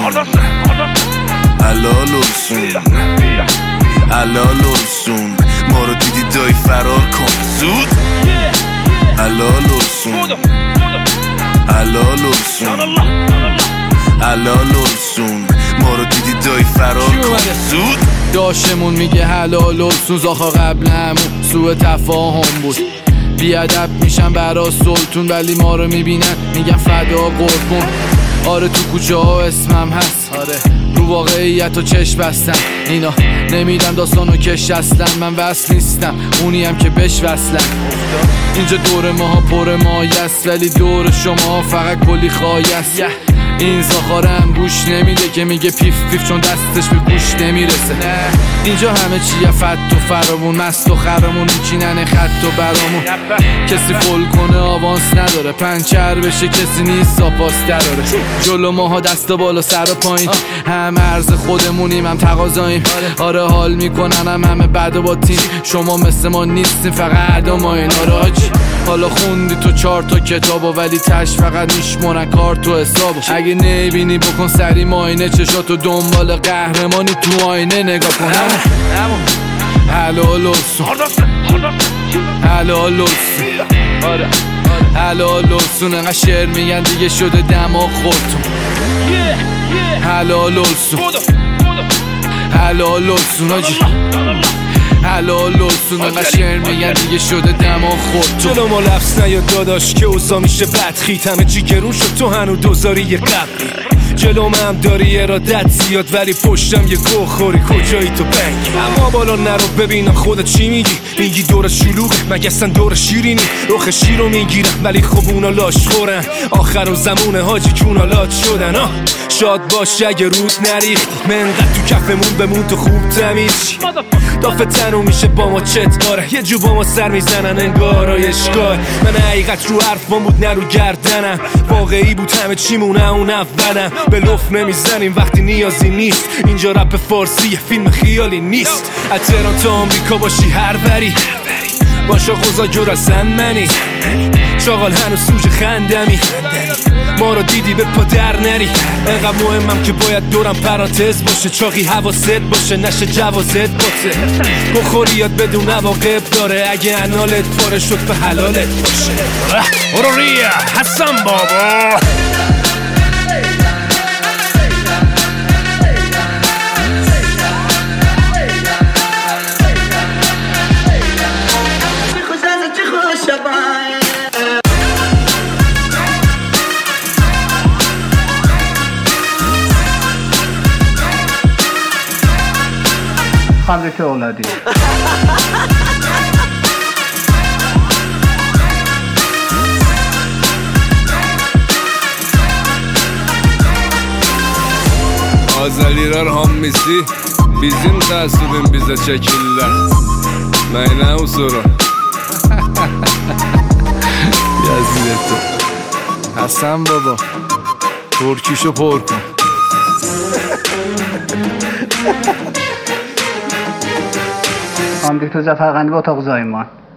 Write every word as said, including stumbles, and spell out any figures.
حلال السون حلال السون ما رو دیدی دایی فرار کن زود حلال السون حلال السون حلال السون ما رو دیدی دایی فرار کن زود داشمون میگه حلال السون زاخا قبل همون سوء تفاهم بود بیادب میشن برا سلطون ولی ما رو میبینن میگن فدا قربون آره تو کوچه ها اسمم هست آره رو واقعیت و چشم بستم اینا نمیدن داستانو کش اصلا من وصل نیستم اونی هم که بش وصلم اینجا دور ماها پر مایست ولی دور شما فقط کلی خایست این زاخارم گوش نمیده که میگه پیف پیف چون دستش به گوش نمیرسه اینجا همه چیه فت و فرامون مست و خرامون میچینن خط و برامون کسی فول کنه آوانس نداره پنچر بشه کسی نیست ساپاس دراره جلو ماها دست بالا سر و پایین هم عرض خودمونیم هم تقاضاییم آره حال میکنن هم همه بد و باطین شما مثل ما نیستین فقط عدا ما این آراجی حالا خوندی تو چهار تا کتابو ولی تش فقط میشمونن کار تو حسابو اگه نبینی بکن سری ماینه چشاتو دنبال قهرمانی تو آینه نگاه کن حلال السون حلال السون حلال السون انقدر شعر میگن دیگه شده دماغ خودتون حلال السون حلال السون آجی حلال السون انقدر شعر میگن دیگه شده دماغ خودتون جلو ما لفظ نیا داداش که اوضاع میشه بدخیت همه چی گرون شد تو هنو دوزاری یه قبلی جلو من هم داری ارادت زیاد ولی پشتم یه گوه خوری کجایی تو بنگی اما بالا نرو ببینم خودت چی میگی میگی دور شلوغه مگه اصلا دور شیرینی رخ شیر رو میگیرم ولی خب اونا لاش خورن آخر و زمونه حاجی کونالات شدن آه شاد باش اگه رود نریختی منقدر تو کفمون بمون تو خوب تمیز دافه تنو میشه با ما چت داره یه جو با ما سر میزنن انگار اشکال من حقیقت رو حرفان بود نه رو گردنم واقعی بود همه چیمونه اون اولم به لف نمیزنیم وقتی نیازی نیست اینجا رپ فارسی یه فیلم خیالی نیست از تهران تا آمریکا باشی هر بری باشا خوزا جور اصلا منی شاغل هنوز سوژه خندمی ما رو دیدی به پا در نری انقدر مهمم که باید دورم پرانتز باشه چاقی حواست باشه نشه جوازت باشه بخوری یاد بدون عواقب داره اگه انالت پاره شد به حلالت باشه برو ریا حسن بابا خمرك أولادي Azaliler hammisi bizim tasibin bize çekirler Meyne usuru Yazıleto Hasan baba ترکیشو پر کن آمریکا زفرقندی با اتاق زایمان